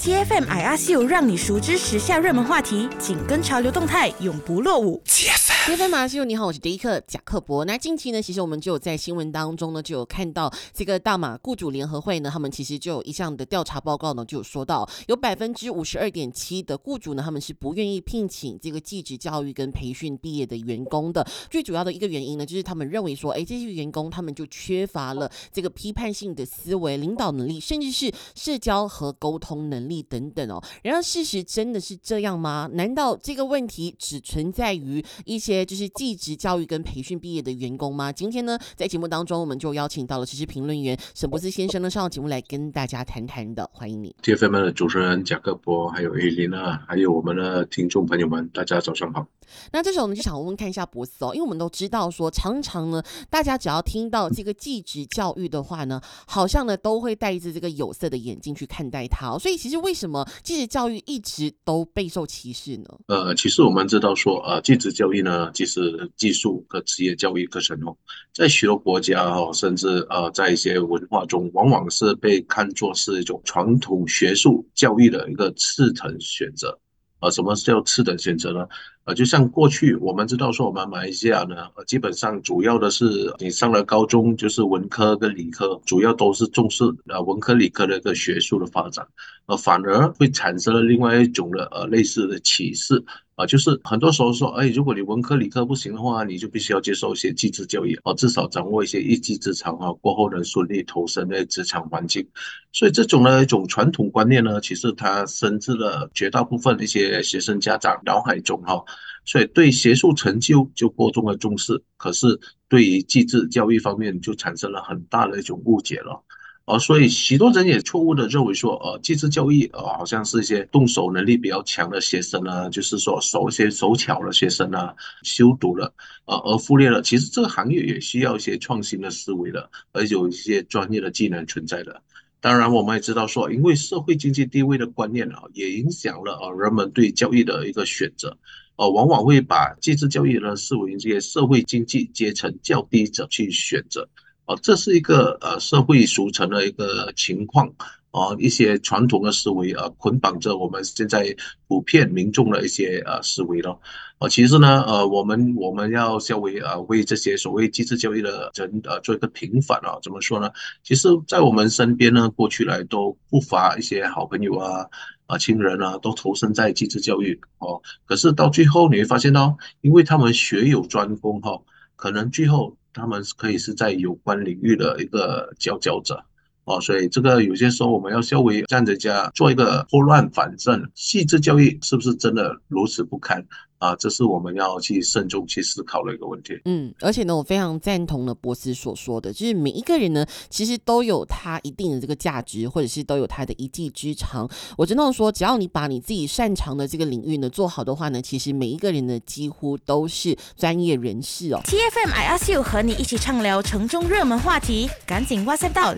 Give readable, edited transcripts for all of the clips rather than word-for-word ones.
TFM IRCU 让你熟知时下热门话题，紧跟潮流动态，永不落伍。 TFM IRCU 你好，我是迪克贾克伯。那近期呢，其实我们就有在新闻当中呢，就有看到这个大马雇主联合会呢，他们其实就有一项的调查报告呢，就有说到有 52.7% 的雇主呢，他们是不愿意聘请这个技职教育跟培训毕业的员工的。最主要的一个原因呢，就是他们认为说，这些员工他们就缺乏了这个批判性的思维、领导能力，甚至是社交和沟通能力等等哦。然而事实真的是这样吗？难道这个问题只存在于一些就是技职教育跟培训毕业的员工吗？今天呢，在节目当中，我们就邀请到了时事评论员沈博士先生呢上节目来跟大家谈谈的，欢迎你。 TFM 的主持人贾克伯，还有艾琳娜，还有我们的听众朋友们，大家早上好。 那这时候呢，就想问问看一下博士哦，因为我们都知道说，常常呢，大家只要听到这个技职教育的话呢，好像呢都会带着这个有色的眼镜去看待它哦。所以其实为什么技职教育一直都备受歧视呢？ 其实我们知道说，技职教育呢，其实技术和职业教育课程哦，在许多国家哦，甚至在一些文化中，往往是被看作是一种传统学术教育的一个次等选择。什么叫次等选择呢？就像过去我们知道说，我们马来西亚呢，基本上主要的是你上了高中就是文科跟理科，主要都是重视文科理科的一个学术的发展，反而会产生了另外一种的类似的歧视。就是很多时候说，如果你文科理科不行的话，你就必须要接受一些技职教育，至少掌握一些一技之长过后能顺利投身在职场环境。所以这种的一种传统观念呢，其实它深植了绝大部分一些学生家长脑海中所以对学术成就就过重的重视，可是对于技职教育方面就产生了很大的一种误解了。所以许多人也错误的认为说，技职教育好像是一些动手能力比较强的学生啊，就是说一些手巧的学生啊，修读了，而忽略了其实这个行业也需要一些创新的思维的，而有一些专业的技能存在的。当然，我们也知道说，因为社会经济地位的观念也影响了人们对教育的一个选择，往往会把技职教育呢视为这些社会经济阶层较低者去选择。这是一个社会俗成的一个情况，一些传统的思维捆绑着我们现在普遍民众的一些思维咯。其实呢我们要稍微为这些所谓技职教育的人做一个平反怎么说呢？其实在我们身边呢，过去来都不乏一些好朋友亲人都投身在技职教育可是到最后你会发现因为他们学有专攻可能最后他们可以是在有关领域的一个佼佼者所以这个有些时候我们要稍微站着家做一个拨乱反正，细致教育是不是真的如此不堪这是我们要去慎重去思考的一个问题。 而且呢，我非常赞同了博士所说的，就是每一个人呢，其实都有他一定的这个价值，或者是都有他的一技之长。我知道说，只要你把你自己擅长的这个领域呢做好的话呢，其实每一个人呢几乎都是专业人士哦。 TFM IRCU 和你一起畅聊城中热门话题，赶紧 WhatsApp 到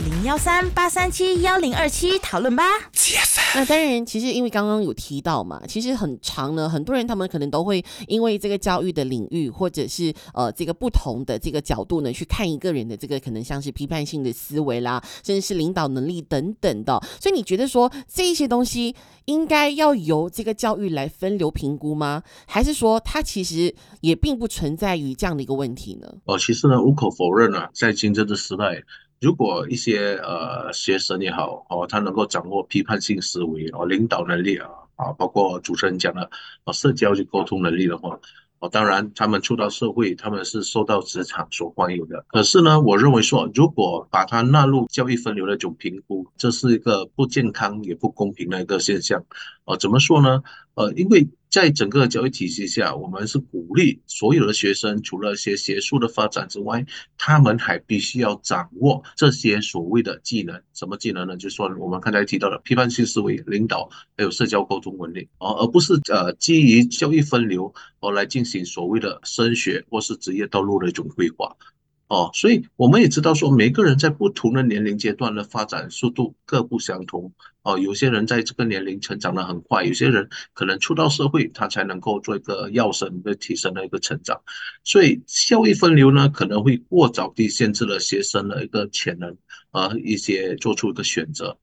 013-837-1027讨论吧。 那当然，其实因为刚刚有提到嘛，其实很长呢，很多人他们可能都会因为这个教育的领域，或者是这个不同的这个角度呢，去看一个人的这个可能像是批判性的思维啦，甚至是领导能力等等的。所以你觉得说这一些东西应该要由这个教育来分流评估吗？还是说它其实也并不存在于这样的一个问题呢？ 其实呢，无可否认在竞争的时代，如果一些学生也好他能够掌握批判性思维领导能力包括主持人讲的社交及沟通能力的话当然他们出到社会他们是受到职场所欢迎的。可是呢，我认为说如果把它纳入教育分流的一种评估，这是一个不健康也不公平的一个现象怎么说呢？因为在整个教育体系下，我们是鼓励所有的学生除了一些学术的发展之外，他们还必须要掌握这些所谓的技能。什么技能呢？就是说我们刚才提到的批判性思维、领导还有社交沟通能力而不是基于教育分流来进行所谓的升学或是职业道路的一种规划所以我们也知道说，每个人在不同的年龄阶段的发展速度各不相同有些人在这个年龄成长得很快，有些人可能出到社会他才能够做一个跃升的提升的一个成长。所以教育分流呢，可能会过早地限制了学生的一个潜能一些做出一个选择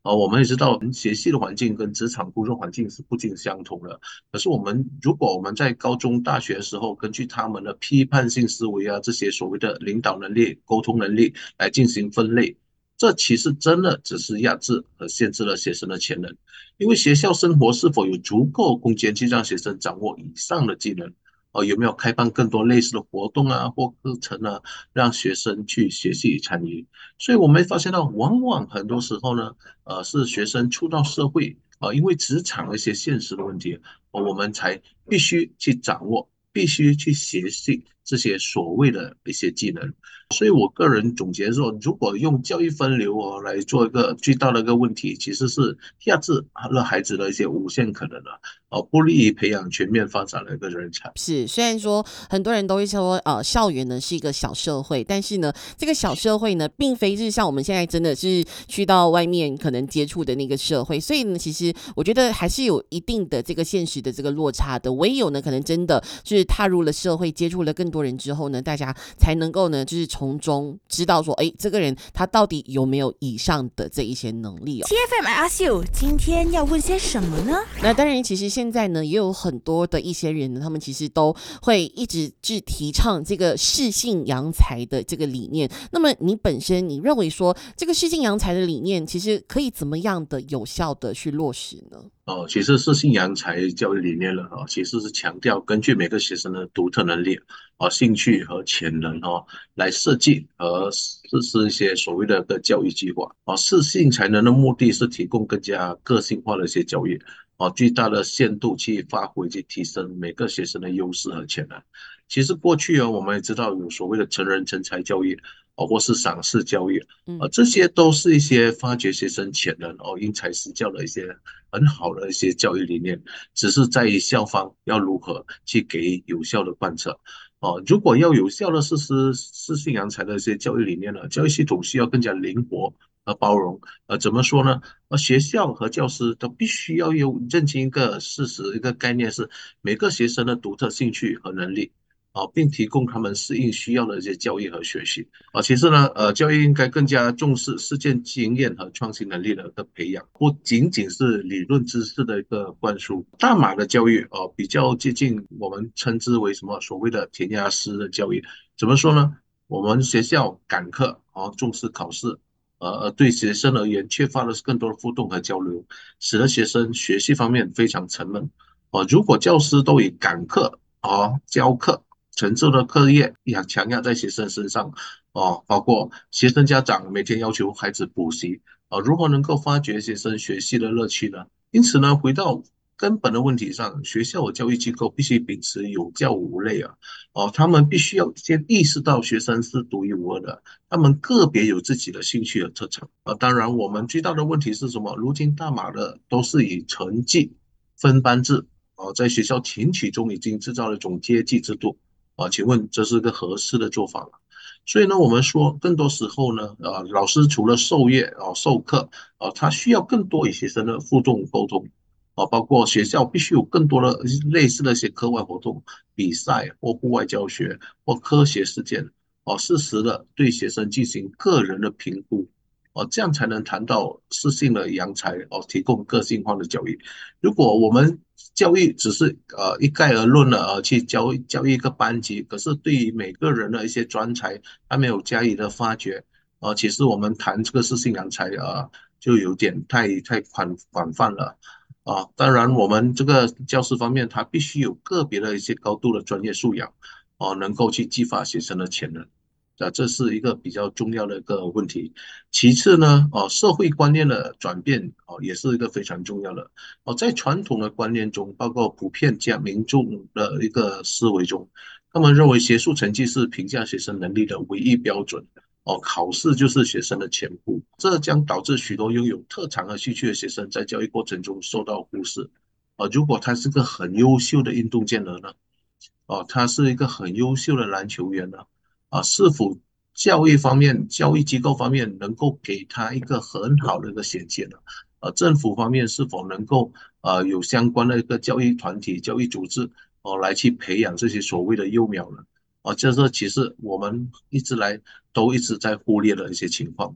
我们也知道学习的环境跟职场工作环境是不尽相同的。可是如果我们在高中、大学的时候，根据他们的批判性思维啊，这些所谓的领导能力、沟通能力来进行分类，这其实真的只是压制和限制了学生的潜能。因为学校生活是否有足够空间去让学生掌握以上的技能？有没有开办更多类似的活动啊或课程啊，让学生去学习参与？所以我们发现到，往往很多时候呢，是学生出到社会，因为职场的一些现实的问题，我们才必须去掌握，必须去学习这些所谓的一些技能。所以我个人总结说，如果用教育分流来做一个最大的一个问题，其实是压制了孩子的一些无限可能不利于培养全面发展的一个人才。 是，虽然说很多人都会说，校园呢是一个小社会，但是呢，这个小社会呢，并非是像我们现在真的是去到外面可能接触的那个社会，所以呢，其实我觉得还是有一定的这个现实的这个落差的。唯有呢，可能真的是踏入了社会，接触了更多人之后呢，大家才能够呢，就是从中知道说，哎，这个人他到底有没有以上的这一些能力哦。 TFM ask you，今天要问些什么呢？ 那当然，其实现在呢，也有很多的一些人呢，他们其实都会一直去提倡这个适性扬才的这个理念。那么你本身你认为说这个适性扬才的理念，其实可以怎么样的有效的去落实呢？ 其实是信仰才教育理念了其实是强调根据每个学生的独特能力兴趣和潜能来设计和实施一些所谓的教育计划适性才能的目的是提供更加个性化的一些教育最大的限度去发挥去提升每个学生的优势和潜能。其实过去我们也知道有所谓的成人成才教育或是赏识教育这些都是一些发掘学生潜能因材施教的一些很好的一些教育理念，只是在于校方要如何去给予有效的贯彻。如果要有效的实施适性扬才的一些教育理念呢，教育系统需要更加灵活和包容。怎么说呢？学校和教师都必须要认清一个事实，一个概念是每个学生的独特兴趣和能力。并提供他们适应需要的一些教育和学习。其次呢，教育应该更加重视实践经验和创新能力的一个培养，不仅仅是理论知识的一个灌输。大马的教育比较接近我们称之为什么所谓的填鸭式的教育。怎么说呢？我们学校赶课重视考试。对学生而言，缺乏的是更多的互动和交流，使得学生学习方面非常沉闷。如果教师都以赶课教课沉重的课业强压在学生身上包括学生家长每天要求孩子补习如何能够发掘学生学习的乐趣呢？因此呢，回到根本的问题上，学校和教育机构必须秉持有教无类他们必须要先意识到学生是独一无二的，他们个别有自己的兴趣和特长当然，我们最大的问题是什么？如今大马的都是以成绩分班制在学校群体中已经制造了一种阶级制度请问这是个合适的做法吗？所以呢，我们说更多时候呢，老师除了授业授课他需要更多与学生的互动沟通包括学校必须有更多的类似的一些课外活动、比赛或户外教学或科学实践适时的对学生进行个人的评估这样才能谈到适性的扬才提供个性化的教育。如果我们教育只是一概而论的去教育一个班级，可是对于每个人的一些专才，还没有加以的发掘其实我们谈这个适性扬才就有点太广泛了当然，我们这个教师方面，他必须有个别的一些高度的专业素养能够去激发学生的潜能这是一个比较重要的一个问题。其次呢，社会观念的转变也是一个非常重要的在传统的观念中，包括普遍加民众的一个思维中，他们认为学术成绩是评价学生能力的唯一标准考试就是学生的全部，这将导致许多拥有特长和兴趣的学生在教育过程中受到忽视如果他是个很优秀的运动健儿呢他是一个很优秀的篮球员呢是否教育方面、教育机构方面能够给他一个很好的一个衔接呢？政府方面是否能够有相关的一个教育团体、教育组织来去培养这些所谓的幼苗呢？这是其实我们一直在忽略的一些情况。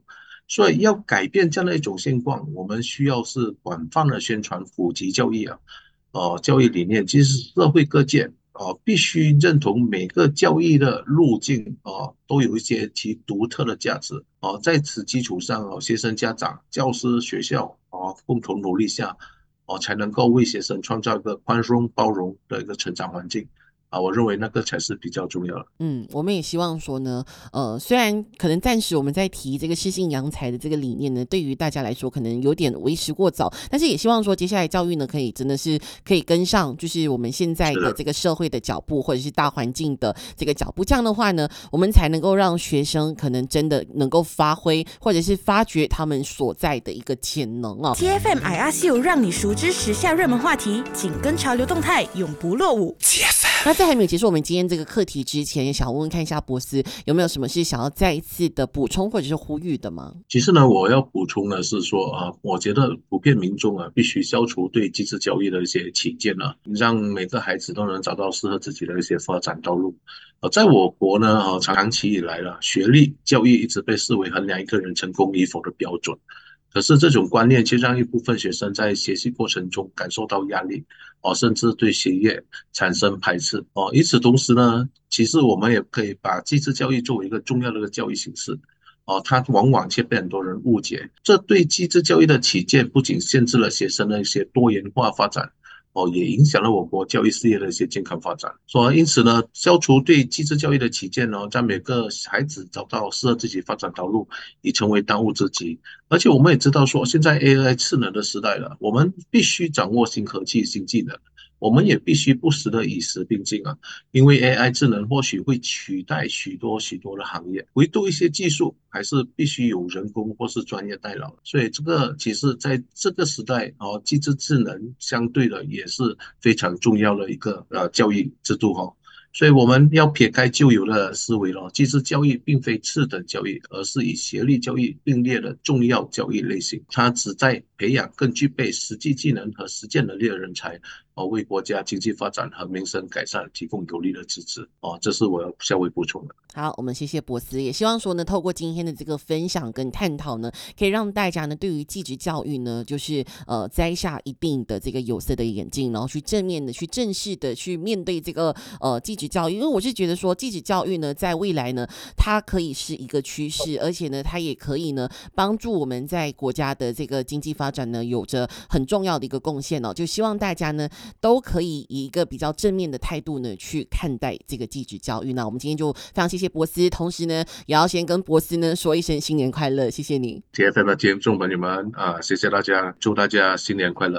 所以要改变这样的一种现况，我们需要是广泛的宣传普及教育教育理念，其实社会各界必须认同每个教育的路径都有一些其独特的价值在此基础上学生、家长、教师、学校共同努力下才能够为学生创造一个宽松包容的一个成长环境我认为那个才是比较重要的。 我们也希望说呢，虽然可能暂时我们在提这个适性扬才的这个理念呢，对于大家来说可能有点为时过早，但是也希望说接下来教育呢，可以真的是可以跟上，就是我们现在的这个社会的脚步，或者是大环境的这个脚步。这样的话呢，我们才能够让学生可能真的能够发挥，或者是发掘他们所在的一个潜能哦。 TFM IRCU 让你熟知时下热门话题，紧跟潮流动态，永不落伍。 那在还没有结束我们今天这个课题之前，也想问问看一下博斯有没有什么是想要再一次的补充或者是呼吁的吗？ 其实呢，我要补充的是说我觉得普遍民众必须消除对机智教育的一些偏见让每个孩子都能找到适合自己的一些发展道路。在我国呢，长期以来学历教育一直被视为衡量一个人成功与否的标准。可是这种观念却让一部分学生在学习过程中感受到压力甚至对学业产生排斥与此同时呢，其实我们也可以把机智教育作为一个重要的教育形式它往往却被很多人误解。这对机智教育的起见不仅限制了学生的一些多元化发展也影响了我国教育事业的一些健康发展。因此呢，消除对机智教育的起见让每个孩子找到适合自己发展道路，已成为当务之急。而且我们也知道说，现在 AI 智能的时代了，我们必须掌握新科技、新技能。我们也必须不时的与时并进因为 AI 智能或许会取代许多的行业，唯独一些技术还是必须有人工或是专业代劳。所以这个其实在这个时代机智能相对的也是非常重要的一个教育制度所以我们要撇开旧有的思维机智教育并非次等教育，而是以学历教育并列的重要教育类型。它旨在培养更具备实际技能和实践能力的人才为国家经济发展和民生改善提供有力的支持这是我要稍微补充的。 好，我们谢谢博斯，也希望说呢，透过今天的这个分享跟探讨呢，可以让大家呢对于技职教育呢，就是摘下一定的这个有色的眼镜，然后去正面的、去正式的去面对这个技职教育。因为我是觉得说，技职教育呢，在未来呢，它可以是一个趋势，而且呢，它也可以呢帮助我们在国家的这个经济发展呢，有着很重要的一个贡献就希望大家呢都可以以一个比较正面的态度呢去看待这个技职教育。那我们今天就非常谢谢博斯，同时呢也要先跟博斯呢说一声新年快乐，谢谢你。 TFM 的听众朋友们谢谢大家，祝大家新年快乐。